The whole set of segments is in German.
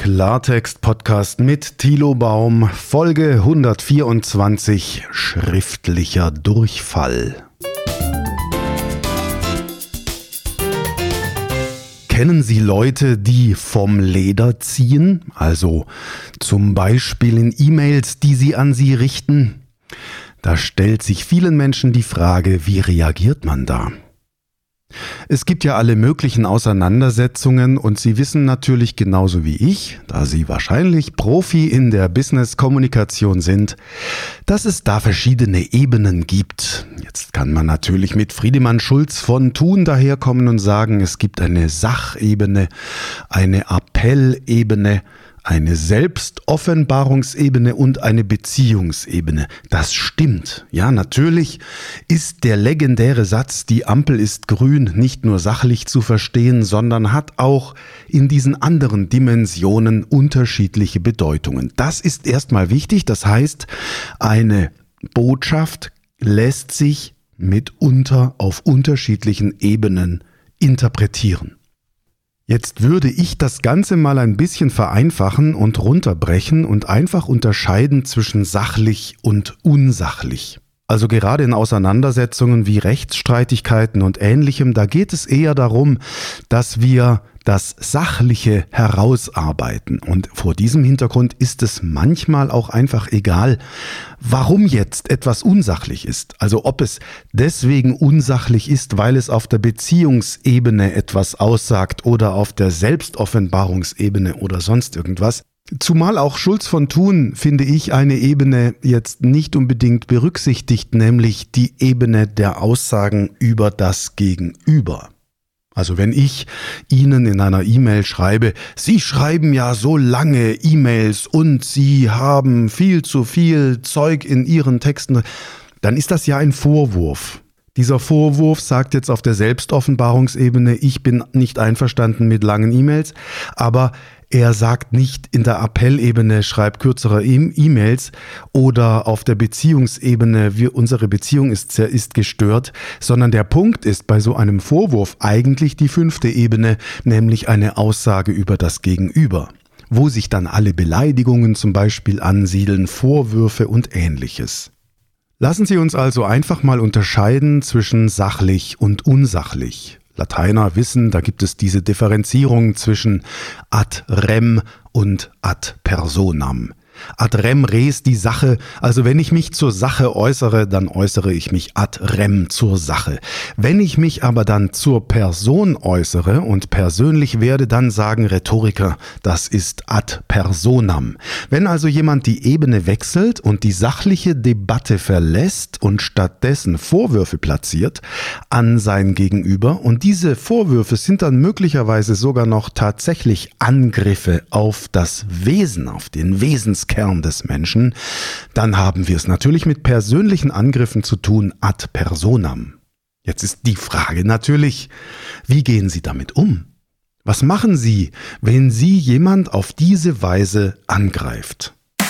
Klartext-Podcast mit Thilo Baum, Folge 124, schriftlicher Durchfall. Kennen Sie Leute, die vom Leder ziehen? Also zum Beispiel in E-Mails, die Sie an Sie richten? Da stellt sich vielen Menschen die Frage, wie reagiert man da? Es gibt ja alle möglichen Auseinandersetzungen und Sie wissen natürlich genauso wie ich, da Sie wahrscheinlich Profi in der Business-Kommunikation sind, dass es da verschiedene Ebenen gibt. Jetzt kann man natürlich mit Friedemann Schulz von Thun daherkommen und sagen, es gibt eine Sachebene, eine Appellebene, eine Selbstoffenbarungsebene und eine Beziehungsebene. Das stimmt. Ja, natürlich ist der legendäre Satz, die Ampel ist grün, nicht nur sachlich zu verstehen, sondern hat auch in diesen anderen Dimensionen unterschiedliche Bedeutungen. Das ist erstmal wichtig. Das heißt, eine Botschaft lässt sich mitunter auf unterschiedlichen Ebenen interpretieren. Jetzt würde ich das Ganze mal ein bisschen vereinfachen und runterbrechen und einfach unterscheiden zwischen sachlich und unsachlich. Also gerade in Auseinandersetzungen wie Rechtsstreitigkeiten und Ähnlichem, da geht es eher darum, dass wir das Sachliche herausarbeiten. Und vor diesem Hintergrund ist es manchmal auch einfach egal, warum jetzt etwas unsachlich ist. Also ob es deswegen unsachlich ist, weil es auf der Beziehungsebene etwas aussagt oder auf der Selbstoffenbarungsebene oder sonst irgendwas. Zumal auch Schulz von Thun, finde ich, eine Ebene jetzt nicht unbedingt berücksichtigt, nämlich die Ebene der Aussagen über das Gegenüber. Also wenn ich Ihnen in einer E-Mail schreibe, Sie schreiben ja so lange E-Mails und Sie haben viel zu viel Zeug in Ihren Texten, dann ist das ja ein Vorwurf. Dieser Vorwurf sagt jetzt auf der Selbstoffenbarungsebene, ich bin nicht einverstanden mit langen E-Mails, aber er sagt nicht in der Appellebene, schreib kürzere E-Mails oder auf der Beziehungsebene, unsere Beziehung ist gestört, sondern der Punkt ist bei so einem Vorwurf eigentlich die 5. Ebene, nämlich eine Aussage über das Gegenüber, wo sich dann alle Beleidigungen zum Beispiel ansiedeln, Vorwürfe und Ähnliches. Lassen Sie uns also einfach mal unterscheiden zwischen sachlich und unsachlich. Lateiner wissen, da gibt es diese Differenzierung zwischen ad rem und ad personam. Ad rem res die Sache, also wenn ich mich zur Sache äußere, dann äußere ich mich ad rem zur Sache. Wenn ich mich aber dann zur Person äußere und persönlich werde, dann sagen Rhetoriker, das ist ad personam. Wenn also jemand die Ebene wechselt und die sachliche Debatte verlässt und stattdessen Vorwürfe platziert an sein Gegenüber und diese Vorwürfe sind dann möglicherweise sogar noch tatsächlich Angriffe auf das Wesen, auf den Wesenskern des Menschen, dann haben wir es natürlich mit persönlichen Angriffen zu tun ad personam. Jetzt ist die Frage natürlich, wie gehen Sie damit um? Was machen Sie, wenn Sie jemand auf diese Weise angreift?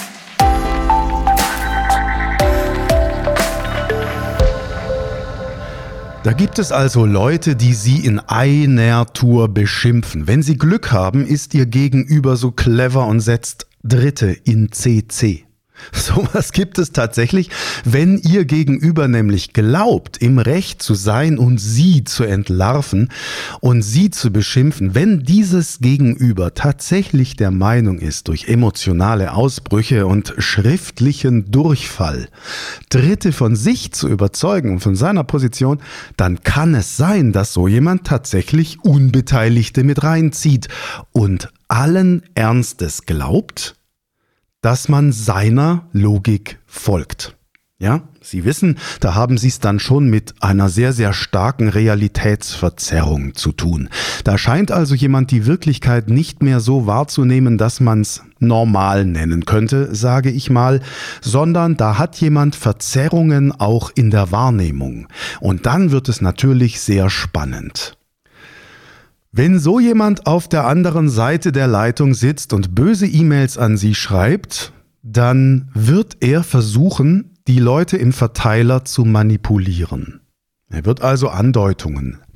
Da gibt es also Leute, die Sie in einer Tour beschimpfen. Wenn Sie Glück haben, ist Ihr Gegenüber so clever und setzt Dritte in CC. Sowas gibt es tatsächlich, wenn Ihr Gegenüber nämlich glaubt, im Recht zu sein und Sie zu entlarven und Sie zu beschimpfen. Wenn dieses Gegenüber tatsächlich der Meinung ist, durch emotionale Ausbrüche und schriftlichen Durchfall Dritte von sich zu überzeugen und von seiner Position, dann kann es sein, dass so jemand tatsächlich Unbeteiligte mit reinzieht und allen Ernstes glaubt, dass man seiner Logik folgt. Ja, Sie wissen, da haben Sie es dann schon mit einer sehr, sehr starken Realitätsverzerrung zu tun. Da scheint also jemand die Wirklichkeit nicht mehr so wahrzunehmen, dass man es normal nennen könnte, sage ich mal, sondern da hat jemand Verzerrungen auch in der Wahrnehmung. Und dann wird es natürlich sehr spannend. Wenn so jemand auf der anderen Seite der Leitung sitzt und böse E-Mails an Sie schreibt, dann wird er versuchen, die Leute im Verteiler zu manipulieren. Er wird also Andeutungen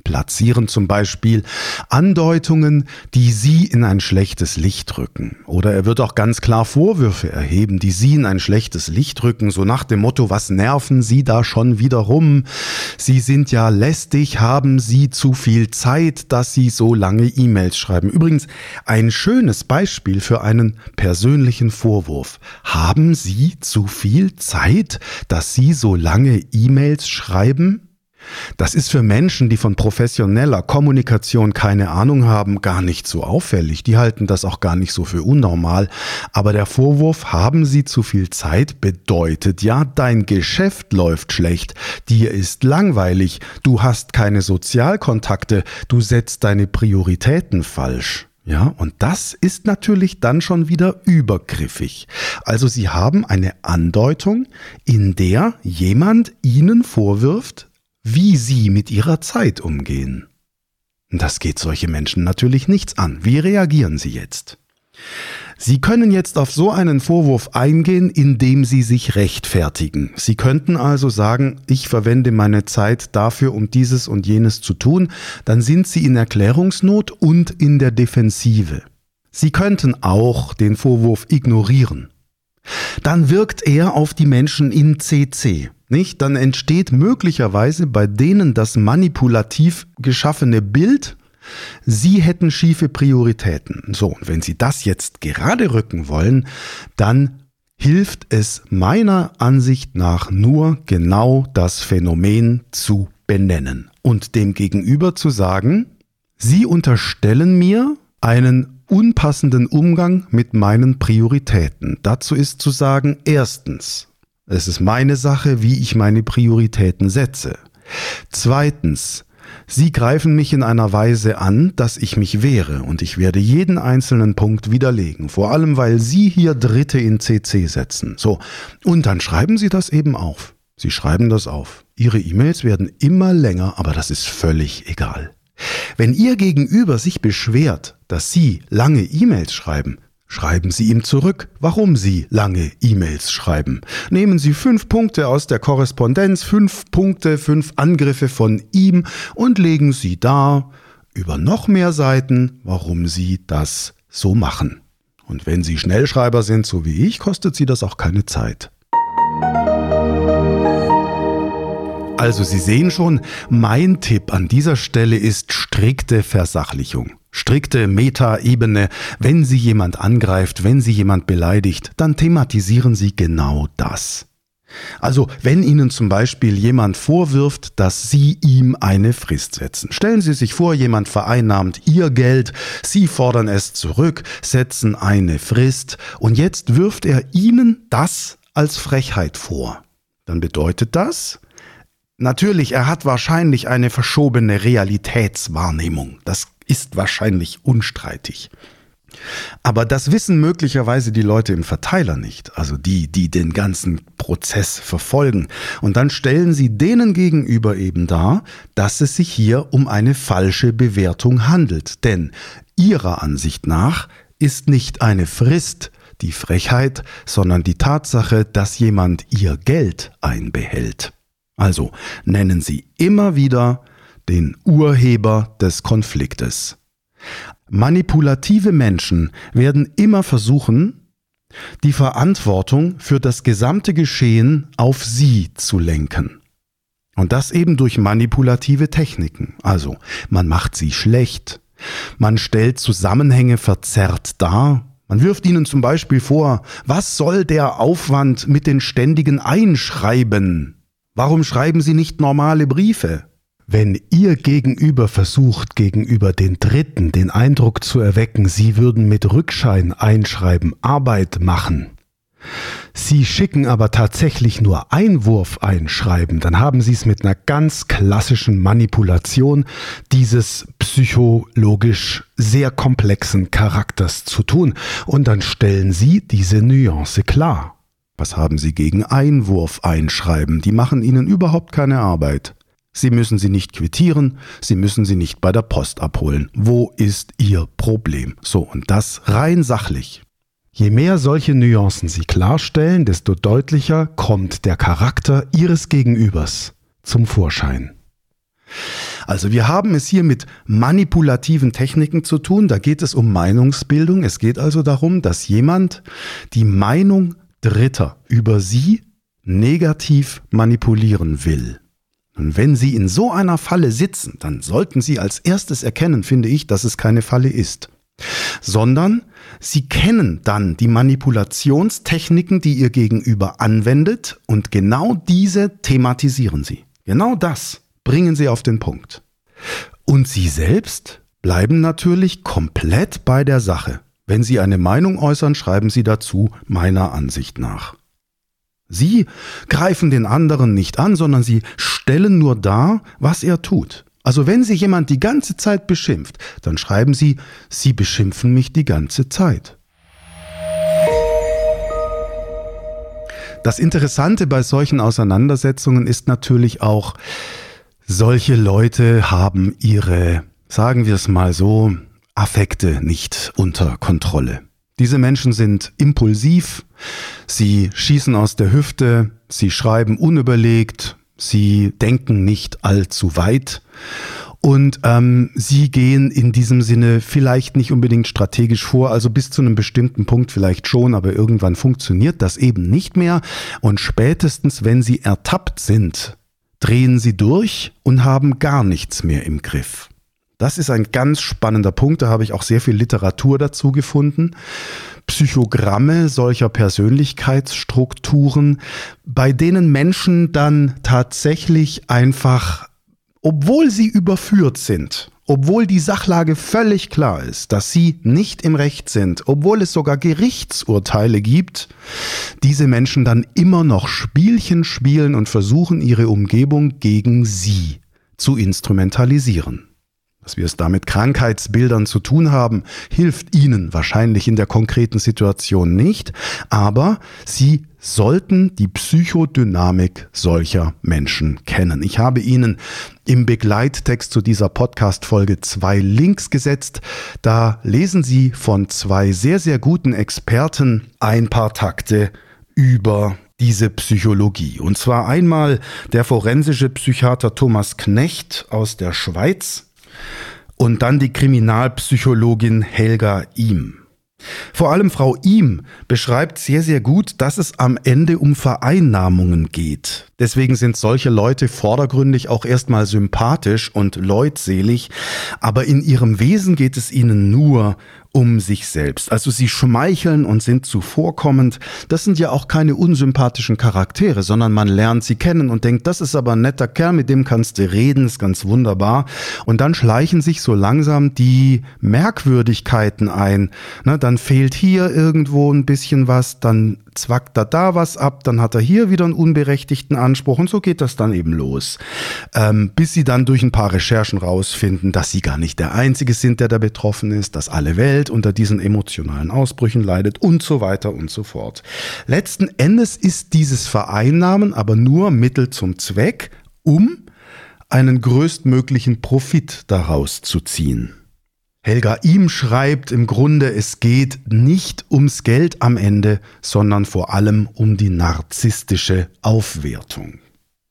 platzieren zum Beispiel Andeutungen, die Sie in ein schlechtes Licht rücken. Oder er wird auch ganz klar Vorwürfe erheben, die Sie in ein schlechtes Licht rücken, so nach dem Motto, was nerven Sie da schon wieder rum? Sie sind ja lästig, haben Sie zu viel Zeit, dass Sie so lange E-Mails schreiben. Übrigens ein schönes Beispiel für einen persönlichen Vorwurf. Haben Sie zu viel Zeit, dass Sie so lange E-Mails schreiben? Das ist für Menschen, die von professioneller Kommunikation keine Ahnung haben, gar nicht so auffällig. Die halten das auch gar nicht so für unnormal. Aber der Vorwurf, haben Sie zu viel Zeit, bedeutet ja, dein Geschäft läuft schlecht, dir ist langweilig, du hast keine Sozialkontakte, du setzt deine Prioritäten falsch. Ja, und das ist natürlich dann schon wieder übergriffig. Also Sie haben eine Andeutung, in der jemand Ihnen vorwirft, wie Sie mit Ihrer Zeit umgehen. Das geht solche Menschen natürlich nichts an. Wie reagieren Sie jetzt? Sie können jetzt auf so einen Vorwurf eingehen, indem Sie sich rechtfertigen. Sie könnten also sagen, ich verwende meine Zeit dafür, um dieses und jenes zu tun. Dann sind Sie in Erklärungsnot und in der Defensive. Sie könnten auch den Vorwurf ignorieren. Dann wirkt er auf die Menschen in CC. Nicht? Dann entsteht möglicherweise bei denen das manipulativ geschaffene Bild, Sie hätten schiefe Prioritäten. So, und wenn Sie das jetzt gerade rücken wollen, dann hilft es meiner Ansicht nach nur, genau das Phänomen zu benennen und dem Gegenüber zu sagen, Sie unterstellen mir einen unpassenden Umgang mit meinen Prioritäten. Dazu ist zu sagen, erstens, es ist meine Sache, wie ich meine Prioritäten setze. Zweitens, Sie greifen mich in einer Weise an, dass ich mich wehre und ich werde jeden einzelnen Punkt widerlegen. Vor allem, weil Sie hier Dritte in CC setzen. So, und dann schreiben Sie das eben auf. Sie schreiben das auf. Ihre E-Mails werden immer länger, aber das ist völlig egal. Wenn Ihr Gegenüber sich beschwert, dass Sie lange E-Mails schreiben, schreiben Sie ihm zurück, warum Sie lange E-Mails schreiben. Nehmen Sie 5 Punkte aus der Korrespondenz, 5 Punkte, 5 Angriffe von ihm und legen Sie dar über noch mehr Seiten, warum Sie das so machen. Und wenn Sie Schnellschreiber sind, so wie ich, kostet Sie das auch keine Zeit. Also Sie sehen schon, mein Tipp an dieser Stelle ist strikte Versachlichung. Strikte Metaebene. Wenn Sie jemand angreift, wenn Sie jemand beleidigt, dann thematisieren Sie genau das. Also wenn Ihnen zum Beispiel jemand vorwirft, dass Sie ihm eine Frist setzen. Stellen Sie sich vor, jemand vereinnahmt Ihr Geld, Sie fordern es zurück, setzen eine Frist und jetzt wirft er Ihnen das als Frechheit vor. Dann bedeutet das, natürlich, er hat wahrscheinlich eine verschobene Realitätswahrnehmung. Das ist wahrscheinlich unstreitig. Aber das wissen möglicherweise die Leute im Verteiler nicht, also die den ganzen Prozess verfolgen. Und dann stellen sie denen gegenüber eben dar, dass es sich hier um eine falsche Bewertung handelt. Denn ihrer Ansicht nach ist nicht eine Frist die Frechheit, sondern die Tatsache, dass jemand ihr Geld einbehält. Also nennen Sie immer wieder den Urheber des Konfliktes. Manipulative Menschen werden immer versuchen, die Verantwortung für das gesamte Geschehen auf sie zu lenken. Und das eben durch manipulative Techniken. Also man macht sie schlecht, man stellt Zusammenhänge verzerrt dar. Man wirft ihnen zum Beispiel vor, was soll der Aufwand mit den ständigen Einschreiben? Warum schreiben Sie nicht normale Briefe? Wenn Ihr Gegenüber versucht, gegenüber den Dritten den Eindruck zu erwecken, Sie würden mit Rückschein einschreiben, Arbeit machen, Sie schicken aber tatsächlich nur Einwurf einschreiben, dann haben Sie es mit einer ganz klassischen Manipulation dieses psychologisch sehr komplexen Charakters zu tun. Und dann stellen Sie diese Nuance klar. Was haben Sie gegen Einwurf einschreiben? Die machen Ihnen überhaupt keine Arbeit. Sie müssen sie nicht quittieren, Sie müssen sie nicht bei der Post abholen. Wo ist Ihr Problem? So, und das rein sachlich. Je mehr solche Nuancen Sie klarstellen, desto deutlicher kommt der Charakter Ihres Gegenübers zum Vorschein. Also wir haben es hier mit manipulativen Techniken zu tun. Da geht es um Meinungsbildung. Es geht also darum, dass jemand die Meinung Dritter über Sie negativ manipulieren will. Und wenn Sie in so einer Falle sitzen, dann sollten Sie als erstes erkennen, finde ich, dass es keine Falle ist. Sondern Sie kennen dann die Manipulationstechniken, die Ihr Gegenüber anwendet, und genau diese thematisieren Sie. Genau das bringen Sie auf den Punkt. Und Sie selbst bleiben natürlich komplett bei der Sache. Wenn Sie eine Meinung äußern, schreiben Sie dazu meiner Ansicht nach. Sie greifen den anderen nicht an, sondern Sie stellen nur dar, was er tut. Also wenn Sie jemand die ganze Zeit beschimpft, dann schreiben Sie, Sie beschimpfen mich die ganze Zeit. Das Interessante bei solchen Auseinandersetzungen ist natürlich auch, solche Leute haben ihre, sagen wir es mal so, Affekte nicht unter Kontrolle. Diese Menschen sind impulsiv, sie schießen aus der Hüfte, sie schreiben unüberlegt, sie denken nicht allzu weit und sie gehen in diesem Sinne vielleicht nicht unbedingt strategisch vor, also bis zu einem bestimmten Punkt vielleicht schon, aber irgendwann funktioniert das eben nicht mehr und spätestens, wenn sie ertappt sind, drehen sie durch und haben gar nichts mehr im Griff. Das ist ein ganz spannender Punkt, da habe ich auch sehr viel Literatur dazu gefunden. Psychogramme solcher Persönlichkeitsstrukturen, bei denen Menschen dann tatsächlich einfach, obwohl sie überführt sind, obwohl die Sachlage völlig klar ist, dass sie nicht im Recht sind, obwohl es sogar Gerichtsurteile gibt, diese Menschen dann immer noch Spielchen spielen und versuchen, ihre Umgebung gegen sie zu instrumentalisieren. Dass wir es da mit Krankheitsbildern zu tun haben, hilft Ihnen wahrscheinlich in der konkreten Situation nicht, aber Sie sollten die Psychodynamik solcher Menschen kennen. Ich habe Ihnen im Begleittext zu dieser Podcast-Folge 2 Links gesetzt. Da lesen Sie von 2 sehr, sehr guten Experten ein paar Takte über diese Psychologie. Und zwar einmal der forensische Psychiater Thomas Knecht aus der Schweiz, und dann die Kriminalpsychologin Helga Ihm. Vor allem Frau Ihm beschreibt sehr, sehr gut, dass es am Ende um Vereinnahmungen geht. Deswegen sind solche Leute vordergründig auch erstmal sympathisch und leutselig, aber in ihrem Wesen geht es ihnen nur um sich selbst. Also sie schmeicheln und sind zuvorkommend. Das sind ja auch keine unsympathischen Charaktere, sondern man lernt sie kennen und denkt, das ist aber ein netter Kerl, mit dem kannst du reden, ist ganz wunderbar. Und dann schleichen sich so langsam die Merkwürdigkeiten ein. Dann fehlt hier irgendwo ein bisschen was, dann zwackt er da was ab, dann hat er hier wieder einen unberechtigten Anspruch und so geht das dann eben los. Bis sie dann durch ein paar Recherchen rausfinden, dass sie gar nicht der Einzige sind, der da betroffen ist, dass alle Welt unter diesen emotionalen Ausbrüchen leidet und so weiter und so fort. Letzten Endes ist dieses Vereinnahmen aber nur Mittel zum Zweck, um einen größtmöglichen Profit daraus zu ziehen. Helga Ihm schreibt im Grunde, es geht nicht ums Geld am Ende, sondern vor allem um die narzisstische Aufwertung.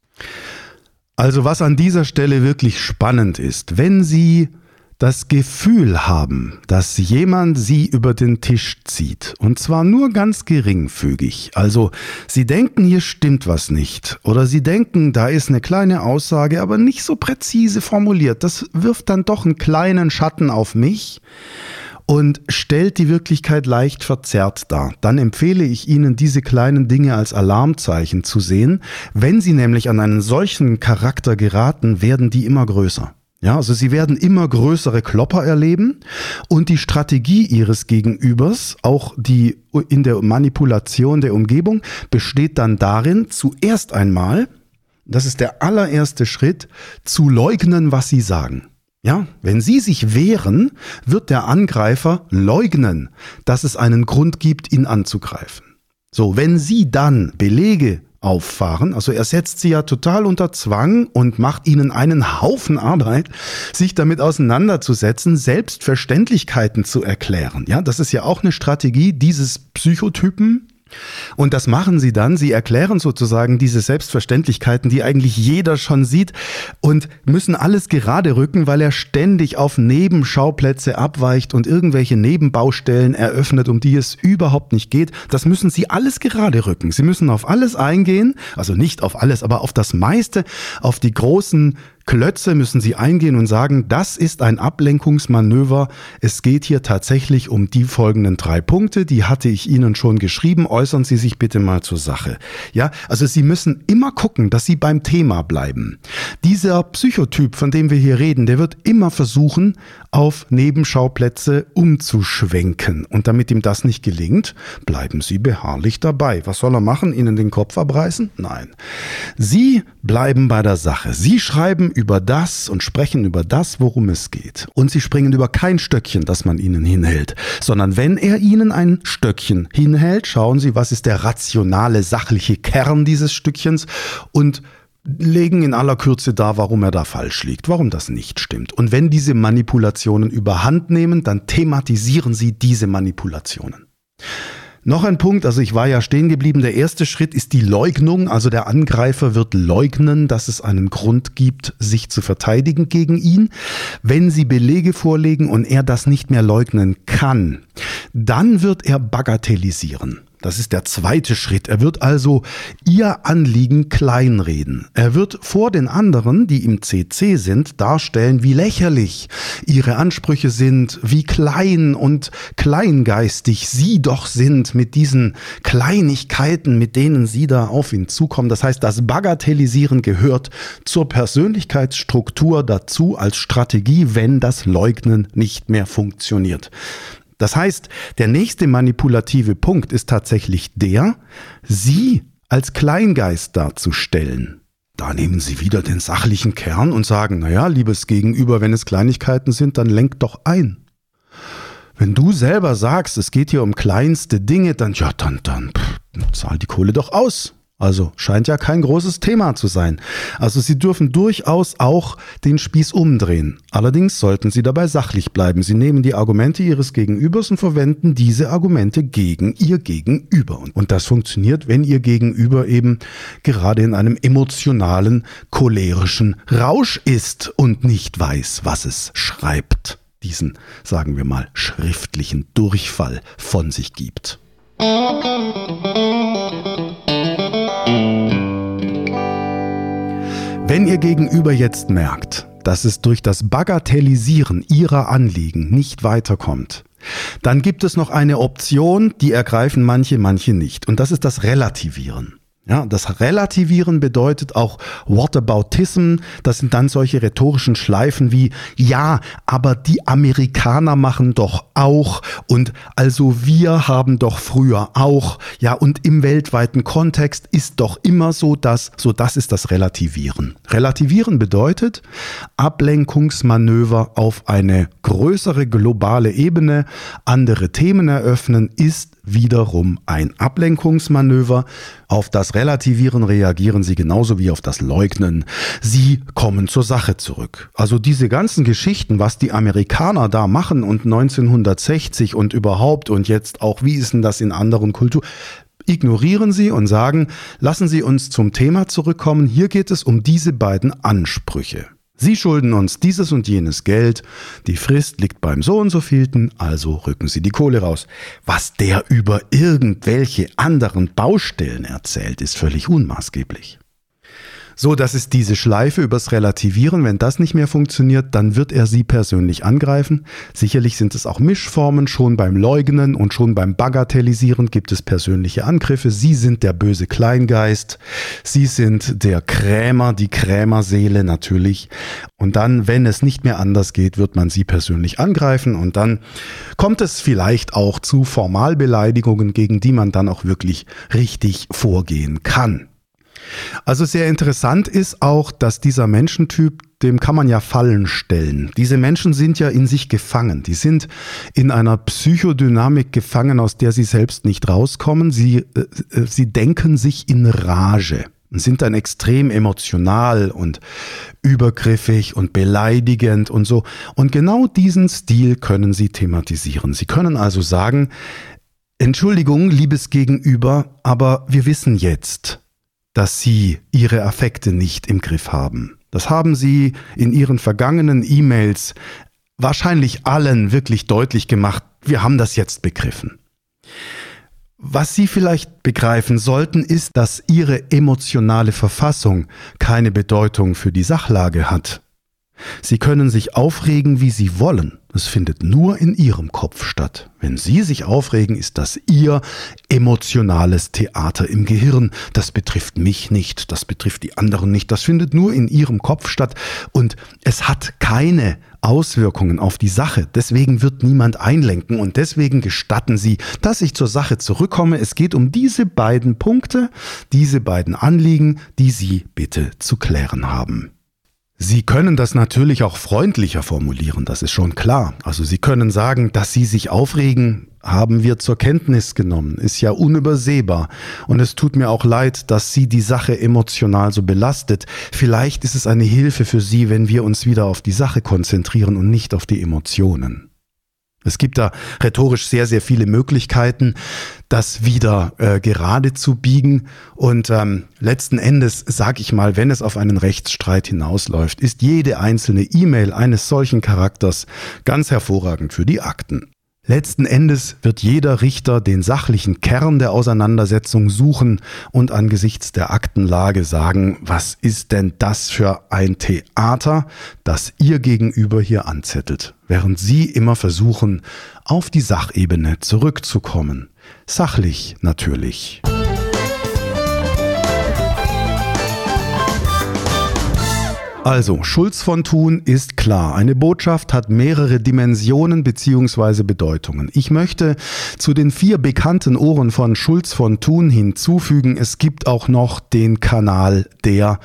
Also was an dieser Stelle wirklich spannend ist, wenn Sie das Gefühl haben, dass jemand Sie über den Tisch zieht, und zwar nur ganz geringfügig, also Sie denken, hier stimmt was nicht, oder Sie denken, da ist eine kleine Aussage, aber nicht so präzise formuliert, das wirft dann doch einen kleinen Schatten auf mich und stellt die Wirklichkeit leicht verzerrt dar. Dann empfehle ich Ihnen, diese kleinen Dinge als Alarmzeichen zu sehen. Wenn Sie nämlich an einen solchen Charakter geraten, werden die immer größer. Ja, also Sie werden immer größere Klopper erleben und die Strategie Ihres Gegenübers, auch die in der Manipulation der Umgebung, besteht dann darin, zuerst einmal, das ist der allererste Schritt, zu leugnen, was Sie sagen. Ja, wenn Sie sich wehren, wird der Angreifer leugnen, dass es einen Grund gibt, ihn anzugreifen. So, wenn Sie dann Belege auffahren, also er setzt sie ja total unter Zwang und macht ihnen einen Haufen Arbeit, sich damit auseinanderzusetzen, Selbstverständlichkeiten zu erklären. Ja, das ist ja auch eine Strategie dieses Psychotypen, Und das machen sie dann, sie erklären sozusagen diese Selbstverständlichkeiten, die eigentlich jeder schon sieht und müssen alles gerade rücken, weil er ständig auf Nebenschauplätze abweicht und irgendwelche Nebenbaustellen eröffnet, um die es überhaupt nicht geht. Das müssen sie alles gerade rücken. Sie müssen auf alles eingehen, also nicht auf alles, aber auf das meiste, auf die großen Klötze müssen sie eingehen und sagen, das ist ein Ablenkungsmanöver. Es geht hier tatsächlich um die folgenden 3 Punkte, die hatte ich Ihnen schon geschrieben. Äußern Sie sich bitte mal zur Sache. Ja, also Sie müssen immer gucken, dass Sie beim Thema bleiben. Dieser Psychotyp, von dem wir hier reden, der wird immer versuchen, auf Nebenschauplätze umzuschwenken. Und damit ihm das nicht gelingt, bleiben Sie beharrlich dabei. Was soll er machen? Ihnen den Kopf abreißen? Nein. Sie bleiben bei der Sache. Sie schreiben über das und sprechen über das, worum es geht. Und sie springen über kein Stöckchen, das man ihnen hinhält, sondern wenn er ihnen ein Stöckchen hinhält, schauen sie, was ist der rationale, sachliche Kern dieses Stückchens und legen in aller Kürze dar, warum er da falsch liegt, warum das nicht stimmt. Und wenn diese Manipulationen überhand nehmen, dann thematisieren sie diese Manipulationen. Noch ein Punkt, also ich war ja stehen geblieben, der erste Schritt ist die Leugnung, also der Angreifer wird leugnen, dass es einen Grund gibt, sich zu verteidigen gegen ihn. Wenn Sie Belege vorlegen und er das nicht mehr leugnen kann, dann wird er bagatellisieren. Das ist der zweite Schritt. Er wird also ihr Anliegen kleinreden. Er wird vor den anderen, die im CC sind, darstellen, wie lächerlich ihre Ansprüche sind, wie klein und kleingeistig sie doch sind mit diesen Kleinigkeiten, mit denen sie da auf ihn zukommen. Das heißt, das Bagatellisieren gehört zur Persönlichkeitsstruktur dazu als Strategie, wenn das Leugnen nicht mehr funktioniert. Das heißt, der nächste manipulative Punkt ist tatsächlich der, Sie als Kleingeist darzustellen. Da nehmen Sie wieder den sachlichen Kern und sagen, naja, liebes Gegenüber, wenn es Kleinigkeiten sind, dann lenk doch ein. Wenn du selber sagst, es geht hier um kleinste Dinge, dann zahl die Kohle doch aus. Also scheint ja kein großes Thema zu sein. Also Sie dürfen durchaus auch den Spieß umdrehen. Allerdings sollten Sie dabei sachlich bleiben. Sie nehmen die Argumente Ihres Gegenübers und verwenden diese Argumente gegen Ihr Gegenüber. Und das funktioniert, wenn Ihr Gegenüber eben gerade in einem emotionalen, cholerischen Rausch ist und nicht weiß, was es schreibt. Diesen, sagen wir mal, schriftlichen Durchfall von sich gibt. Wenn Ihr Gegenüber jetzt merkt, dass es durch das Bagatellisieren Ihrer Anliegen nicht weiterkommt, dann gibt es noch eine Option, die ergreifen manche nicht. Und das ist das Relativieren. Ja, das Relativieren bedeutet auch Whataboutism. Das sind dann solche rhetorischen Schleifen wie, ja, aber die Amerikaner machen doch auch und also wir haben doch früher auch. Ja, und im weltweiten Kontext ist doch immer so, das ist das Relativieren. Relativieren bedeutet Ablenkungsmanöver auf eine größere globale Ebene, andere Themen eröffnen, ist wiederum ein Ablenkungsmanöver. Auf das Relativieren reagieren Sie genauso wie auf das Leugnen. Sie kommen zur Sache zurück. Also diese ganzen Geschichten, was die Amerikaner da machen und 1960 und überhaupt und jetzt auch, wie ist denn das in anderen Kulturen? Ignorieren Sie und sagen, lassen Sie uns zum Thema zurückkommen. Hier geht es um diese beiden Ansprüche. Sie schulden uns dieses und jenes Geld, die Frist liegt beim so und so vielten, also rücken Sie die Kohle raus. Was der über irgendwelche anderen Baustellen erzählt, ist völlig unmaßgeblich. So, das ist diese Schleife übers Relativieren. Wenn das nicht mehr funktioniert, dann wird er Sie persönlich angreifen. Sicherlich sind es auch Mischformen. Schon beim Leugnen und schon beim Bagatellisieren gibt es persönliche Angriffe. Sie sind der böse Kleingeist. Sie sind der Krämer, die Krämerseele natürlich. Und dann, wenn es nicht mehr anders geht, wird man Sie persönlich angreifen. Und dann kommt es vielleicht auch zu Formalbeleidigungen, gegen die man dann auch wirklich richtig vorgehen kann. Also sehr interessant ist auch, dass dieser Menschentyp, dem kann man ja Fallen stellen. Diese Menschen sind ja in sich gefangen. Die sind in einer Psychodynamik gefangen, aus der sie selbst nicht rauskommen. Sie denken sich in Rage und sind dann extrem emotional und übergriffig und beleidigend und so. Und genau diesen Stil können sie thematisieren. Sie können also sagen, Entschuldigung, liebes Gegenüber, aber wir wissen jetzt, dass Sie Ihre Affekte nicht im Griff haben. Das haben Sie in Ihren vergangenen E-Mails wahrscheinlich allen wirklich deutlich gemacht. Wir haben das jetzt begriffen. Was Sie vielleicht begreifen sollten, ist, dass Ihre emotionale Verfassung keine Bedeutung für die Sachlage hat. Sie können sich aufregen, wie Sie wollen. Es findet nur in Ihrem Kopf statt. Wenn Sie sich aufregen, ist das Ihr emotionales Theater im Gehirn. Das betrifft mich nicht, das betrifft die anderen nicht. Das findet nur in Ihrem Kopf statt und es hat keine Auswirkungen auf die Sache. Deswegen wird niemand einlenken und deswegen gestatten Sie, dass ich zur Sache zurückkomme. Es geht um diese beiden Punkte, diese beiden Anliegen, die Sie bitte zu klären haben. Sie können das natürlich auch freundlicher formulieren, das ist schon klar. Also Sie können sagen, dass Sie sich aufregen, haben wir zur Kenntnis genommen, ist ja unübersehbar. Und es tut mir auch leid, dass Sie die Sache emotional so belastet. Vielleicht ist es eine Hilfe für Sie, wenn wir uns wieder auf die Sache konzentrieren und nicht auf die Emotionen. Es gibt da rhetorisch sehr, sehr viele Möglichkeiten, das wieder gerade zu biegen. Und letzten Endes, sage ich mal, wenn es auf einen Rechtsstreit hinausläuft, ist jede einzelne E-Mail eines solchen Charakters ganz hervorragend für die Akten. Letzten Endes wird jeder Richter den sachlichen Kern der Auseinandersetzung suchen und angesichts der Aktenlage sagen, was ist denn das für ein Theater, das Ihr Gegenüber hier anzettelt, während Sie immer versuchen, auf die Sachebene zurückzukommen. Sachlich natürlich. Also, Schulz von Thun ist klar. Eine Botschaft hat mehrere Dimensionen bzw. Bedeutungen. Ich möchte zu den 4 bekannten Ohren von Schulz von Thun hinzufügen, es gibt auch noch den Kanal der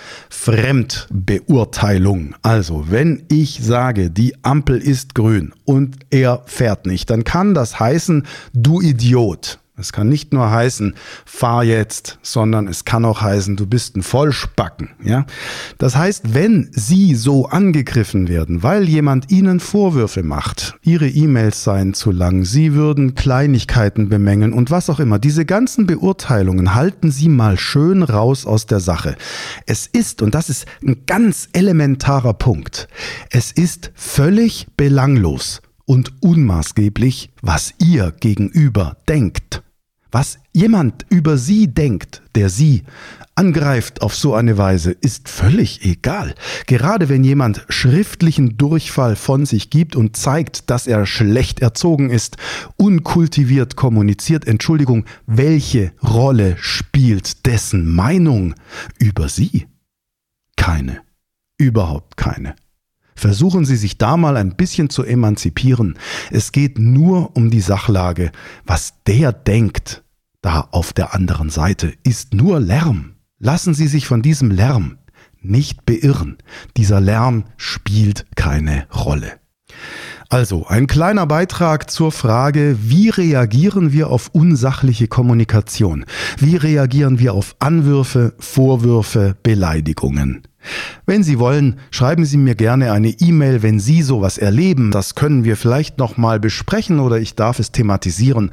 Fremdbeurteilung. Also, wenn ich sage, die Ampel ist grün und er fährt nicht, dann kann das heißen, du Idiot. Es kann nicht nur heißen, fahr jetzt, sondern es kann auch heißen, du bist ein Vollspacken. Ja? Das heißt, wenn Sie so angegriffen werden, weil jemand Ihnen Vorwürfe macht, Ihre E-Mails seien zu lang, Sie würden Kleinigkeiten bemängeln und was auch immer, diese ganzen Beurteilungen halten Sie mal schön raus aus der Sache. Es ist, und das ist ein ganz elementarer Punkt, es ist völlig belanglos und unmaßgeblich, was Ihr Gegenüber denkt. Was jemand über Sie denkt, der Sie angreift auf so eine Weise, ist völlig egal. Gerade wenn jemand schriftlichen Durchfall von sich gibt und zeigt, dass er schlecht erzogen ist, unkultiviert kommuniziert, Entschuldigung, welche Rolle spielt dessen Meinung über Sie? Keine. Überhaupt keine. Versuchen Sie sich da mal ein bisschen zu emanzipieren. Es geht nur um die Sachlage. Was der denkt, da auf der anderen Seite, ist nur Lärm. Lassen Sie sich von diesem Lärm nicht beirren. Dieser Lärm spielt keine Rolle. Also, ein kleiner Beitrag zur Frage, wie reagieren wir auf unsachliche Kommunikation? Wie reagieren wir auf Anwürfe, Vorwürfe, Beleidigungen? Wenn Sie wollen, schreiben Sie mir gerne eine E-Mail, wenn Sie sowas erleben. Das können wir vielleicht nochmal besprechen oder ich darf es thematisieren.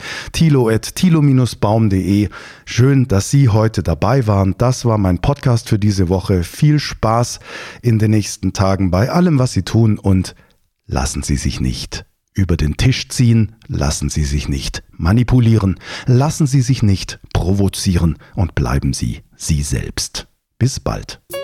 thilo@thilo-baum.de. Schön, dass Sie heute dabei waren. Das war mein Podcast für diese Woche. Viel Spaß in den nächsten Tagen bei allem, was Sie tun und lassen Sie sich nicht über den Tisch ziehen, lassen Sie sich nicht manipulieren, lassen Sie sich nicht provozieren und bleiben Sie Sie selbst. Bis bald.